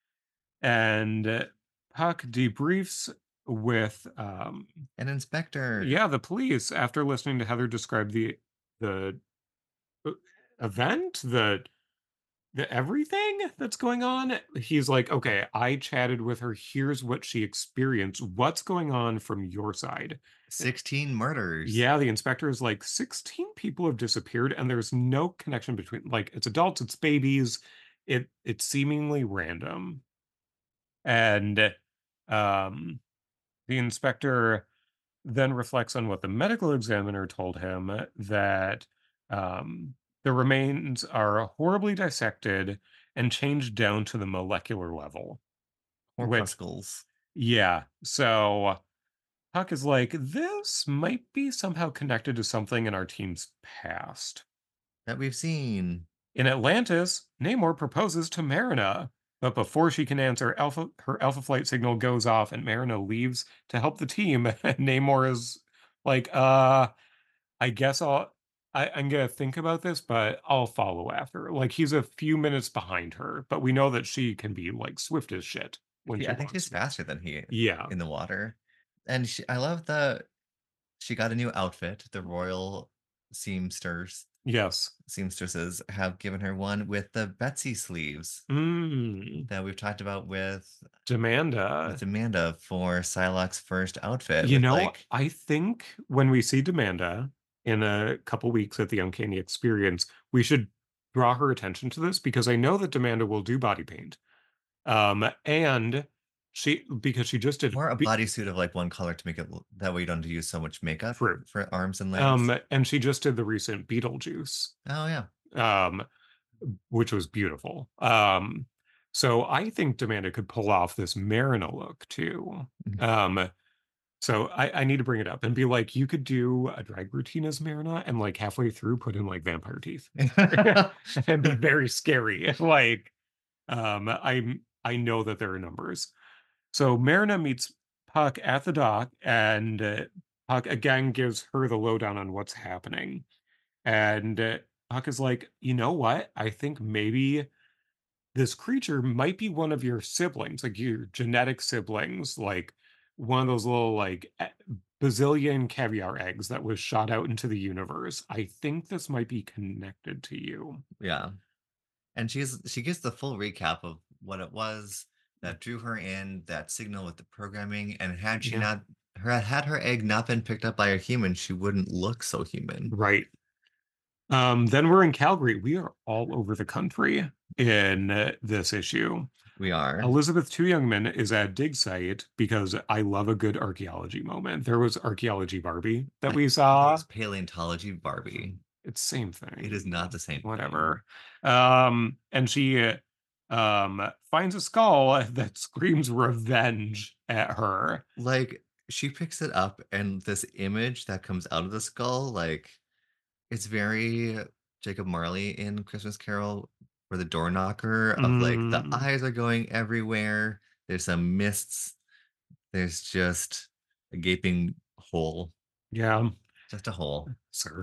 And Puck debriefs with An inspector. yeah, the police after listening to Heather describe the uh, event, the everything that's going on. He's like, okay, I chatted with her. Here's what she experienced. What's going on from your side? 16 murders. Yeah, the inspector is like, 16 people have disappeared, and there's no connection between, like, it's adults, it's babies. It's seemingly random. And um the inspector then reflects on what the medical examiner told him, that um, the remains are horribly dissected and changed down to the molecular level. Which, Corpuscles yeah. So Huck is like, this might be somehow connected to something in our team's past. that we've seen. In Atlantis, Namor proposes to Marina, but before she can answer, her Alpha Flight signal goes off and Marina leaves to help the team. And Namor is like, I guess I'm gonna think about this, but I'll follow after. Like, he's a few minutes behind her, but we know that she can be like swift as shit when she I think wants she's to. faster than he Yeah. in the water. And I love she got a new outfit. The royal Yes. seamstresses have given her one with the Betsy sleeves that we've talked about with Demanda. Amanda for Psylocke's first outfit. You with know, like, I think when we see Demanda in a couple weeks at the Uncanny Experience, we should draw her attention to this, because I know that Demanda will do body paint. And because she just did or a bodysuit of like one color to make it that way you don't have to use so much makeup True. for arms and legs. And she just did the recent Beetlejuice, Oh yeah. Which was beautiful. So I think Demanda could pull off this Marina look too. So I need to bring it up and be like, you could do a drag routine as Marina and like halfway through put in like vampire teeth and be very scary. Like, I know that there are numbers. So Marina meets Puck at the dock, and Puck again gives her the lowdown on what's happening. And Puck is like, you know what? I think maybe this creature might be one of your siblings, like your genetic siblings, like one of those little like bazillion caviar eggs that was shot out into the universe. I think this might be connected to you. Yeah. And she gives the full recap of what it was that drew her in, that signal with the programming, and had she Yeah. had her egg not been picked up by a human, she wouldn't look so human. Right. Then we're in Calgary. We are all over the country in this issue. We are. Elizabeth Two Youngman is at dig site because I love a good archaeology moment. There was archaeology Barbie that we saw. It's paleontology Barbie. It's same thing. It is not the same. Whatever. And she finds a skull that screams revenge at her. Like, she picks it up, and this image that comes out of the skull, like, it's very Jacob Marley in Christmas Carol, where the door knocker of like the eyes are going everywhere. There's some mists. There's just a gaping hole. Yeah. Just a hole. Sir.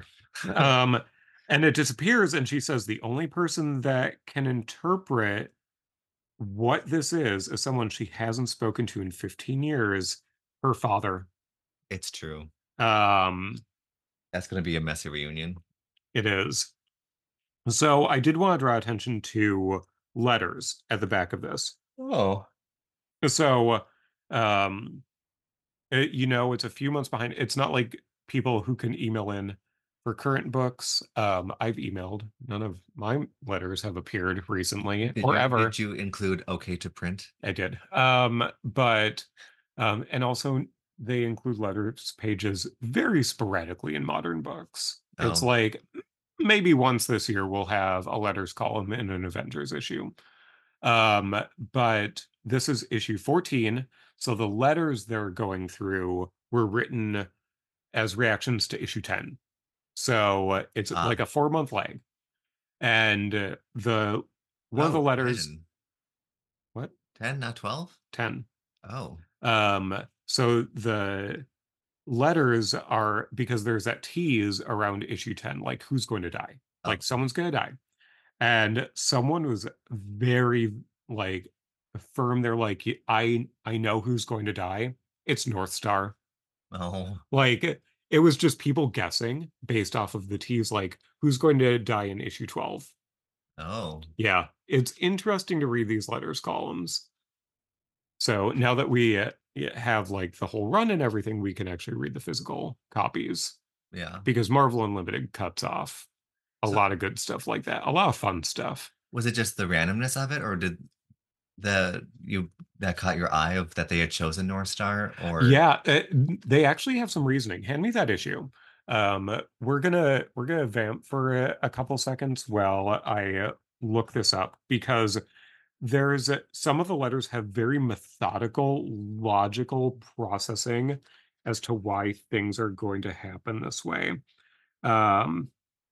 And it disappears, and she says the only person that can interpret what this is someone she hasn't spoken to in 15 years, her father. It's true. That's going to be a messy reunion. It is. So I did want to draw attention to letters at the back of this. Oh. So, it's a few months behind. It's not like people who can email in for current books. I've emailed. None of my letters have appeared recently or ever. Did you include okay to print? I did. And also they include letters pages very sporadically in modern books. It's like maybe once this year we'll have a letters column in an Avengers issue. But this is issue 14. So the letters they're going through were written as reactions to issue 10. So it's like a 4-month lag. And one of the letters. 10. What? 10, not 12? 10. Oh. So the letters are, because there's that tease around issue 10, like who's going to die? Like someone's going to die. And someone was very like firm. They're like, I know who's going to die. It's Northstar. Oh. Like it was just people guessing based off of the tease, like who's going to die in issue 12. Oh, Yeah, it's interesting to read these letters columns. So now that we have like the whole run and everything, we can actually read the physical copies yeah. because Marvel Unlimited cuts off a So lot of good stuff like that, a lot of fun stuff. was it just the randomness of it, or did that caught your eye of that they had chosen North Star, or Yeah, they actually have some reasoning. Hand me that issue. We're gonna vamp for a couple seconds while I look this up because there's some of the letters have very methodical, logical processing as to why things are going to happen this way. Um,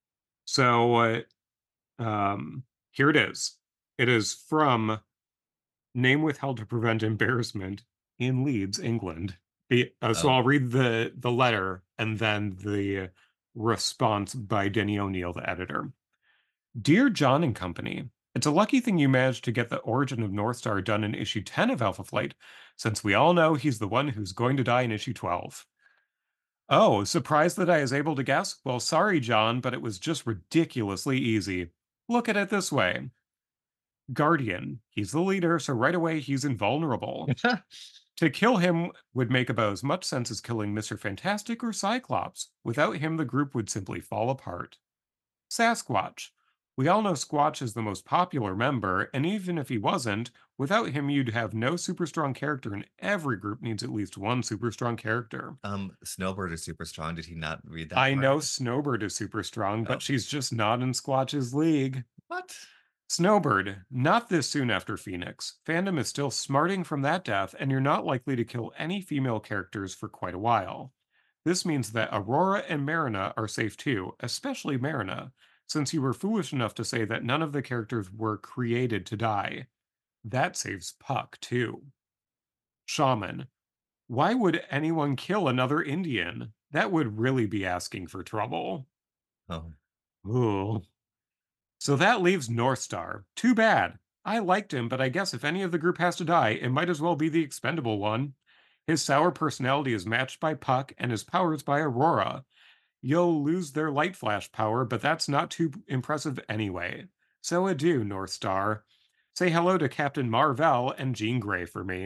so here it is. It is from name withheld to prevent embarrassment in Leeds, England. So oh, I'll read the letter and then the response by Denny O'Neil, the editor. Dear John and Company, it's a lucky thing you managed to get the origin of Northstar done in issue 10 of Alpha Flight, since we all know he's the one who's going to die in issue 12. Oh, surprised that I was able to guess? Well, sorry, John, but it was just ridiculously easy. Look at it this way. Guardian, he's the leader, so right away he's invulnerable. To kill him would make about as much sense as killing Mr. Fantastic or Cyclops. Without him, the group would simply fall apart. Sasquatch. We all know Squatch is the most popular member, and even if he wasn't, without him you'd have no super strong character, and every group needs at least one super strong character. Snowbird is super strong. Did he not read that I know part? Snowbird is super strong, Oh, but she's just not in Squatch's league. what? Snowbird, not this soon after Phoenix. Fandom is still smarting from that death, and you're not likely to kill any female characters for quite a while. This means that Aurora and Marina are safe too, especially Marina, since you were foolish enough to say that none of the characters were created to die. That saves Puck too. Shaman, why would anyone kill another Indian? That would really be asking for trouble. Oh, Ooh. So that leaves Northstar. Too bad. I liked him, but I guess if any of the group has to die, it might as well be the expendable one. His sour personality is matched by Puck, and his powers by Aurora. You'll lose their light flash power, but that's not too impressive anyway. So adieu, Northstar. Say hello to Captain Marvel and Jean Grey for me.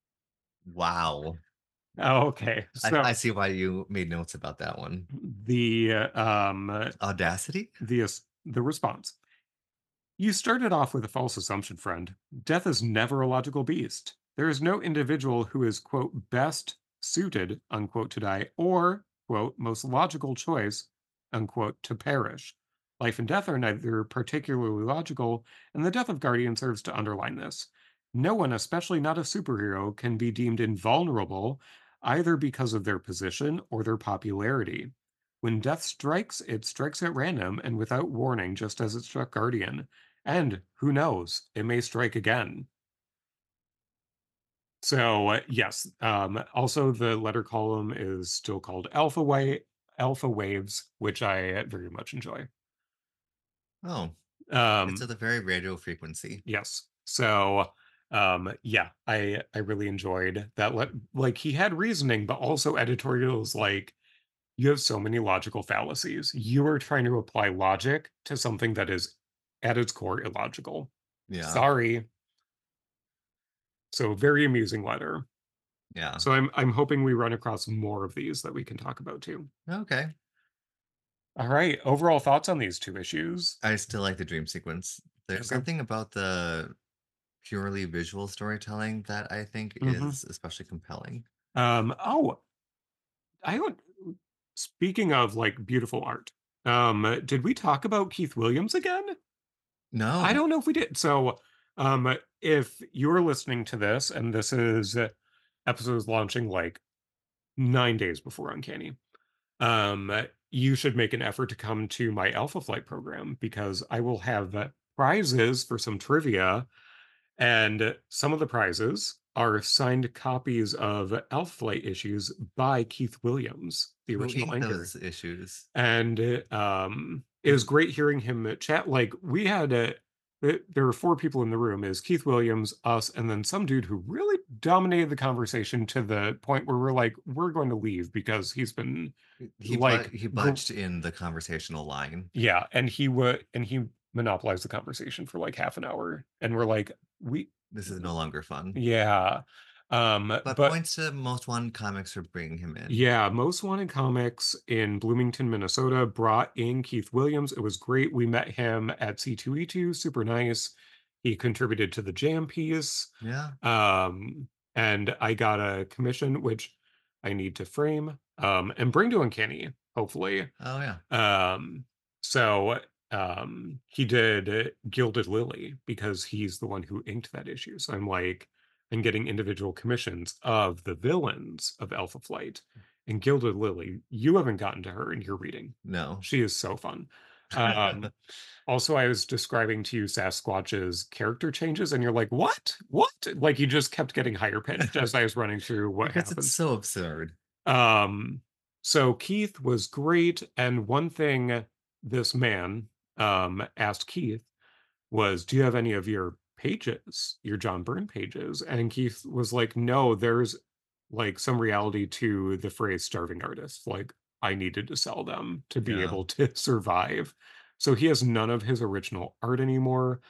wow. Oh, okay. I So see why you made notes about that one. the Audacity? the response. You started off with a false assumption, friend. Death is never a logical beast. There is no individual who is, quote, best suited, unquote, to die, or, quote, most logical choice, unquote, to perish. Life and death are neither particularly logical, and the death of Guardian serves to underline this. No one, especially not a superhero, can be deemed invulnerable either because of their position or their popularity. When death strikes, it strikes at random and without warning, just as it struck Guardian. And who knows, it may strike again. So yes, also the letter column is still called Alpha Waves, which I very much enjoy. Oh, it's Um, at a very radio frequency. yes. So yeah, I really enjoyed that. Like he had reasoning, but also editorials like you have so many logical fallacies. You are trying to apply logic to something that is at its core illogical. Yeah, Sorry. So very amusing letter. yeah. So I'm hoping we run across more of these that we can talk about too. Okay. All right. Overall thoughts on these two issues? I still like the dream sequence. There's Okay. something about the purely visual storytelling that I think Hmm. is especially compelling. Oh, I don't. Speaking of like beautiful art, did we talk about Keith Williams again? I No. don't know if we did. So, if you're listening to this and this is episodes launching like 9 days before Uncanny, you should make an effort to come to my Alpha Flight program because I will have prizes for some trivia, and some of the prizes are signed copies of Alpha Flight issues by Keith Williams, the Who original inked inker. those issues? And it was great hearing him chat. Like we had there were four people in the room: is Keith Williams, us, and then some dude who really dominated the conversation to the point where we're like, we're going to leave because he's been like He butched in the conversational line. yeah, and he would and he monopolize the conversation for like half an hour, and we're like, This is no longer fun. yeah. But But points to Most Wanted Comics for bringing him in. yeah, Most Wanted Comics in Bloomington, Minnesota brought in Keith Williams. It was great. We met him at C2E2, super nice. He contributed to the Jam piece. Yeah. And I got a commission, which I need to frame and bring to Uncanny, hopefully. Oh yeah. So he did Gilded Lily because he's the one who inked that issue. So I'm like, I'm getting individual commissions of the villains of Alpha Flight. And Gilded Lily, you haven't gotten to her in your reading. No. She is so fun. Also, I was describing to you Sasquatch's character changes, and you're like, what? What? Like, you just kept getting higher pitched as I was running through what Because happened. it's so absurd. So Keith was great, and one thing this man asked Keith was, do you have any of your pages, your John Byrne pages? And Keith was like, no, there's like some reality to the phrase starving artist. Like, I needed to sell them to be able to survive. So he has none of his original art anymore.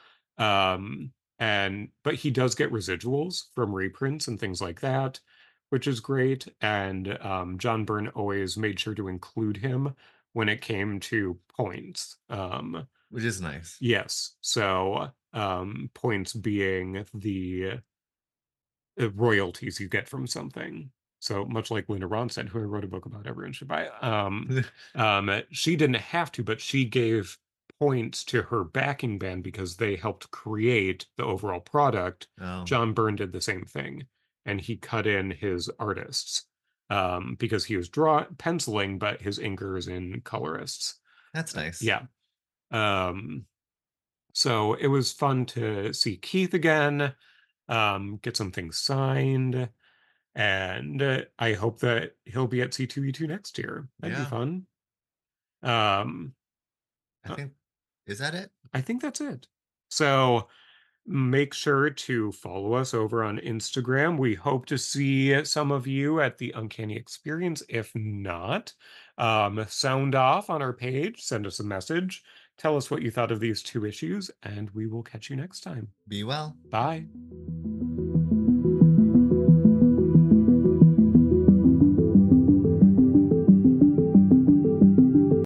But he does get residuals from reprints and things like that, which is great. And John Byrne always made sure to include him when it came to points. Which is nice. Yes. So points being the royalties you get from something. So much like Linda Ronstadt, who I wrote a book about everyone should buy. She didn't have to, but she gave points to her backing band because they helped create the overall product. Oh. John Byrne did the same thing, and he cut in his artists because he was penciling, but his inkers and colorists. That's nice. Yeah. So it was fun to see Keith again, get some things signed, and I hope that he'll be at C2E2 next year. That'd be fun. I think, is that it? I think that's it. So make sure to follow us over on Instagram. We hope to see some of you at the Uncanny Experience. If not, sound off on our page, send us a message, tell us what you thought of these 2 issues, and we will catch you next time. Be well. Bye.